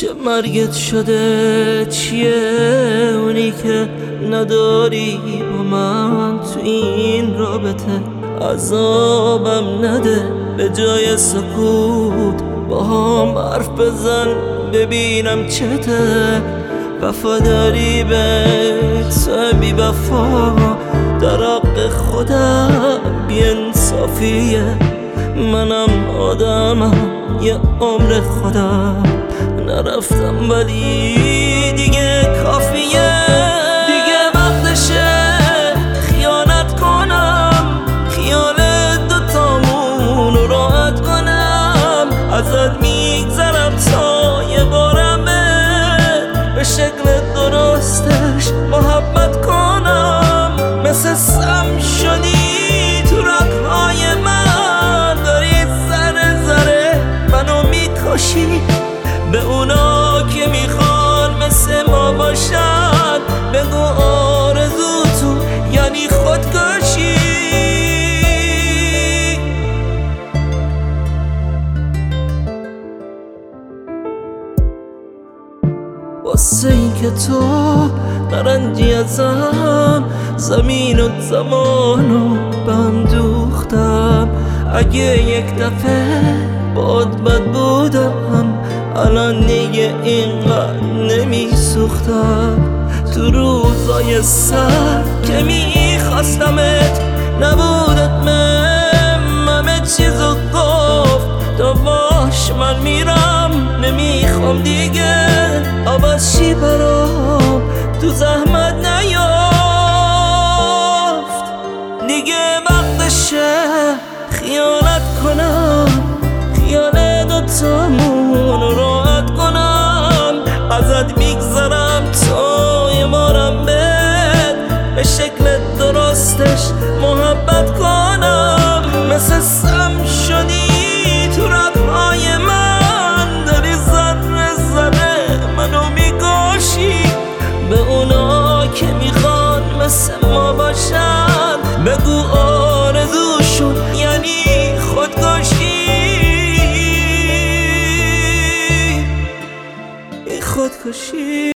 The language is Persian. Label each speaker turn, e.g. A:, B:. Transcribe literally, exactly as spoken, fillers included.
A: چه مرگت شده؟ چیه اونی که نداری با من تو این رابطه؟ عذابم نده، به جای سکوت با هم حرف بزن ببینم چته. وفاداری به تو بی وفا در حق خودم بی انصافیه. منم آدمم یه عمر خودم نرفتم ولی دیگه کافیه. دیگه وقتشه خیانت کنم، خیال دوتامون رو راحت کنم. ازت میگذرم تا یه بارم به شکل درستش محبت کنم. مثل سم شدی تو رگ‌های من، داری ذره ذره منو میکشی. به اونا که میخوان مثل ما باشن بگو آرزو تو یعنی خودکشی. واسه این که تو نرنجی ازم، زمین و زمانو به هم دوختم. اگه یک دفعه باد بد بودم الان دیگه اینقدر نمی سوختم. تو روزای سر که میخواستمت نبودت من، همه چیزو گفت تو باش من میرم نمیخوام دیگه عوض شی برام تو زحمت نیافت. دیگه وقتشه خیانت کنم، خیال دوتامون رو راحت کنم. ازت میگذرم تا یه بارم بهت به شکل درستش محبت کنم. مثل سم شدی تو رگ‌های من، داری ذره ذره منو میکشی. به اونا که میخوان مثل ما باشن بگو آرزوشون یعنی خودکشی. خودکشی